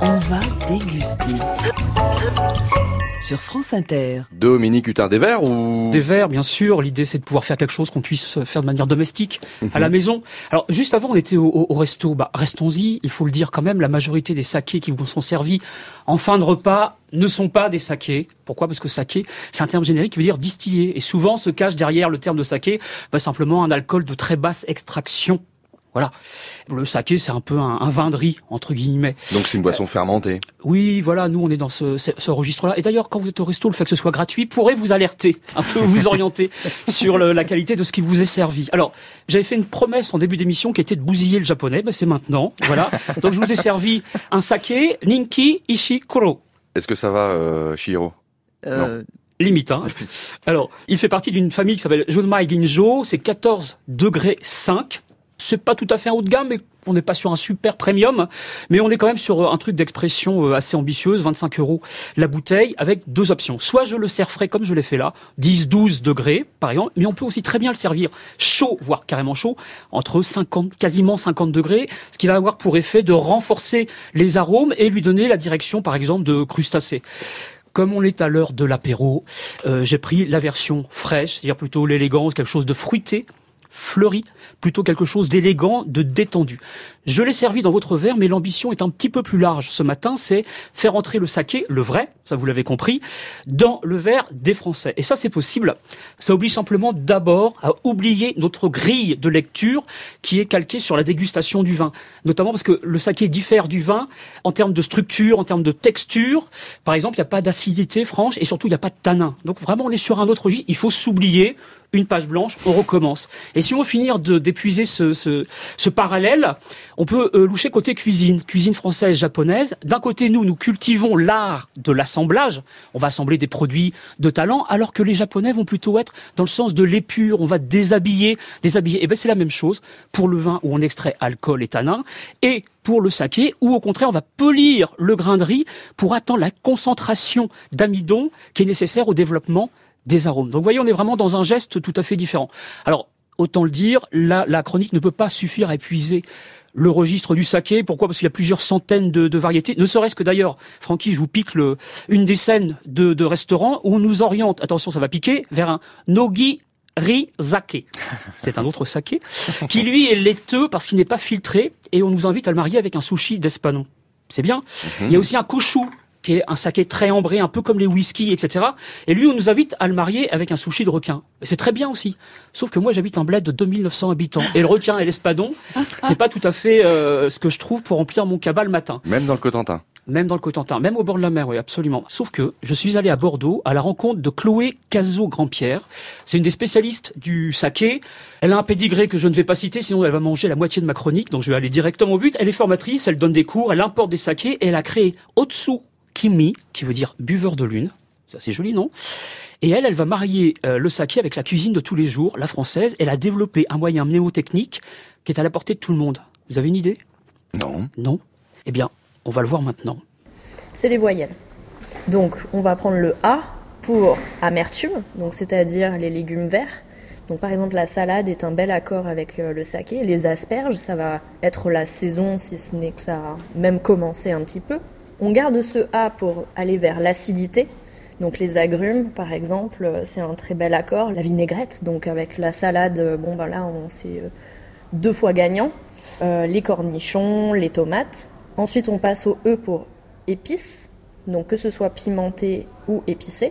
On va déguster. Sur France Inter. Dominique Hutin, des verres ou... Des verres, bien sûr. L'idée, c'est de pouvoir faire quelque chose qu'on puisse faire de manière domestique, à la maison. Alors, juste avant, on était au resto. Restons-y. Il faut le dire quand même, la majorité des sakés qui vous sont servis en fin de repas ne sont pas des sakés. Pourquoi ? Parce que saké, c'est un terme générique qui veut dire distillé. Et souvent, se cache derrière le terme de saké, simplement un alcool de très basse extraction. Voilà. Le saké, c'est un peu un vin de riz, entre guillemets. Donc c'est une boisson fermentée. Oui, voilà, nous on est dans ce registre-là. Et d'ailleurs, quand vous êtes au resto, le fait que ce soit gratuit pourrait vous alerter, un peu vous orienter sur la qualité de ce qui vous est servi. Alors, j'avais fait une promesse en début d'émission qui était de bousiller le japonais, c'est maintenant, voilà. Donc je vous ai servi un saké Ninki Ishikuro. Est-ce que ça va, Chihiro ? Non. Limite, hein. Alors, il fait partie d'une famille qui s'appelle Junmai Ginjo, c'est 14 degrés 5. C'est pas tout à fait un haut de gamme, mais on n'est pas sur un super premium, mais on est quand même sur un truc d'expression assez ambitieuse, 25 € la bouteille, avec deux options. Soit je le sers frais comme je l'ai fait là, 10-12 degrés par exemple, mais on peut aussi très bien le servir chaud, voire carrément chaud, entre 50, quasiment 50 degrés, ce qui va avoir pour effet de renforcer les arômes et lui donner la direction par exemple de crustacés. Comme on est à l'heure de l'apéro, j'ai pris la version fraîche, c'est-à-dire plutôt l'élégance, quelque chose de fruité, fleuri, plutôt quelque chose d'élégant, de détendu. Je l'ai servi dans votre verre, mais l'ambition est un petit peu plus large ce matin, c'est faire entrer le saké, le vrai, ça vous l'avez compris, dans le verre des Français. Et ça, c'est possible. Ça oblige simplement d'abord à oublier notre grille de lecture qui est calquée sur la dégustation du vin. Notamment parce que le saké diffère du vin en termes de structure, en termes de texture. Par exemple, il n'y a pas d'acidité franche et surtout, il n'y a pas de tanin. Donc vraiment, on est sur un autre registre. Il faut s'oublier. Une page blanche, on recommence. Et si on veut finir d'épuiser ce parallèle, on peut loucher côté cuisine française, japonaise. D'un côté, nous cultivons l'art de l'assemblage. On va assembler des produits de talent, alors que les Japonais vont plutôt être dans le sens de l'épure. On va déshabiller. Et ben c'est la même chose pour le vin où on extrait alcool et tanin, et pour le saké, où au contraire, on va polir le grain de riz pour atteindre la concentration d'amidon qui est nécessaire au développement des arômes. Donc vous voyez, on est vraiment dans un geste tout à fait différent. Alors, autant le dire, la chronique ne peut pas suffire à épuiser le registre du saké. Pourquoi ? Parce qu'il y a plusieurs centaines de variétés. Ne serait-ce que d'ailleurs, Francky, je vous pique une des scènes de restaurant où on nous oriente, attention ça va piquer, vers un nogi rizake. C'est un autre saké qui lui est laiteux parce qu'il n'est pas filtré et on nous invite à le marier avec un sushi d'espadon. C'est bien. Il y a aussi un koshu, qui est un saké très ambré, un peu comme les whisky, etc. Et lui, on nous invite à le marier avec un sushi de requin. Et c'est très bien aussi. Sauf que moi, j'habite un bled de 2900 habitants. Et le requin et l'espadon, c'est pas tout à fait ce que je trouve pour remplir mon cabas le matin. Même dans le Cotentin. Même dans le Cotentin, même au bord de la mer, oui, absolument. Sauf que je suis allé à Bordeaux à la rencontre de Chloé Cazot-Grandpierre. C'est une des spécialistes du saké. Elle a un pédigré que je ne vais pas citer, sinon elle va manger la moitié de ma chronique. Donc je vais aller directement au but. Elle est formatrice, elle donne des cours, elle importe des sakés et elle a créé Otsu Kimi, qui veut dire buveur de lune. Ça, c'est joli, non ? Et elle va marier le saké avec la cuisine de tous les jours, la française. Elle a développé un moyen mnémotechnique qui est à la portée de tout le monde. Vous avez une idée ? Non. Non ? Eh bien, on va le voir maintenant. C'est les voyelles. Donc, on va prendre le A pour amertume, donc c'est-à-dire les légumes verts. Donc, par exemple, la salade est un bel accord avec le saké. Les asperges, ça va être la saison, si ce n'est que ça a même commencé un petit peu. On garde ce A pour aller vers l'acidité. Donc les agrumes, par exemple, c'est un très bel accord. La vinaigrette, donc avec la salade, là, c'est 2 fois gagnant. Les cornichons, les tomates. Ensuite, on passe au E pour épices, donc que ce soit pimenté ou épicé.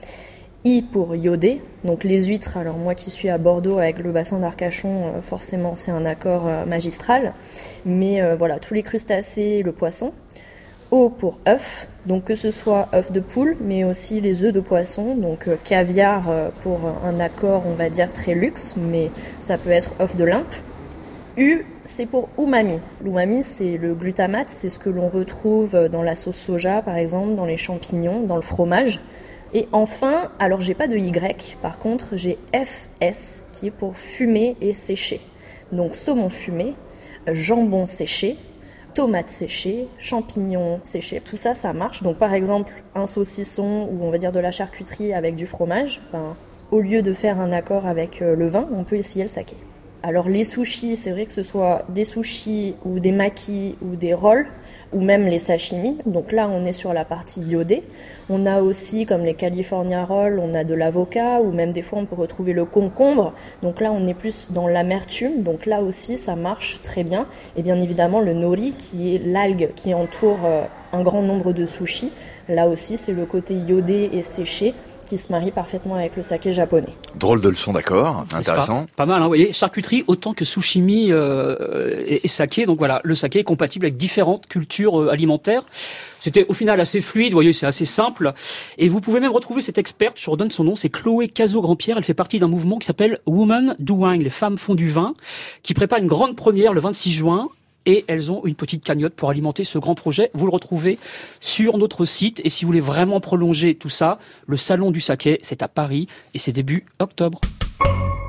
I pour iodé, donc les huîtres. Alors moi qui suis à Bordeaux avec le bassin d'Arcachon, forcément c'est un accord magistral. Mais tous les crustacés, le poisson. O pour œuf, donc que ce soit œuf de poule, mais aussi les œufs de poisson, donc caviar pour un accord, on va dire, très luxe, mais ça peut être œuf de limpe. U, c'est pour umami. L'umami, c'est le glutamate, c'est ce que l'on retrouve dans la sauce soja, par exemple, dans les champignons, dans le fromage. Et enfin, alors j'ai pas de Y, par contre, j'ai FS, qui est pour fumer et sécher. Donc saumon fumé, jambon séché, tomates séchées, champignons séchés, tout ça, ça marche. Donc par exemple, un saucisson ou on va dire de la charcuterie avec du fromage, au lieu de faire un accord avec le vin, on peut essayer le saké. Alors les sushis, c'est vrai que ce soit des sushis ou des makis ou des rolls, ou même les sashimi. Donc là, on est sur la partie iodée. On a aussi, comme les California Rolls, on a de l'avocat, ou même des fois, on peut retrouver le concombre. Donc là, on est plus dans l'amertume. Donc là aussi, ça marche très bien. Et bien évidemment, le nori, qui est l'algue qui entoure un grand nombre de sushis. Là aussi, c'est le côté iodé et séché qui se marie parfaitement avec le saké japonais. Drôle de leçon, d'accord, intéressant. Pas mal, hein, vous voyez, charcuterie autant que sushimi et saké. Donc voilà, le saké est compatible avec différentes cultures alimentaires. C'était au final assez fluide, vous voyez, c'est assez simple. Et vous pouvez même retrouver cette experte, je redonne son nom, c'est Chloé Cazot-Grandpierre. Elle fait partie d'un mouvement qui s'appelle Women Do Wine, les femmes font du vin, qui prépare une grande première le 26 juin. Et elles ont une petite cagnotte pour alimenter ce grand projet. Vous le retrouvez sur notre site. Et si vous voulez vraiment prolonger tout ça, le Salon du Saké, c'est à Paris et c'est début octobre.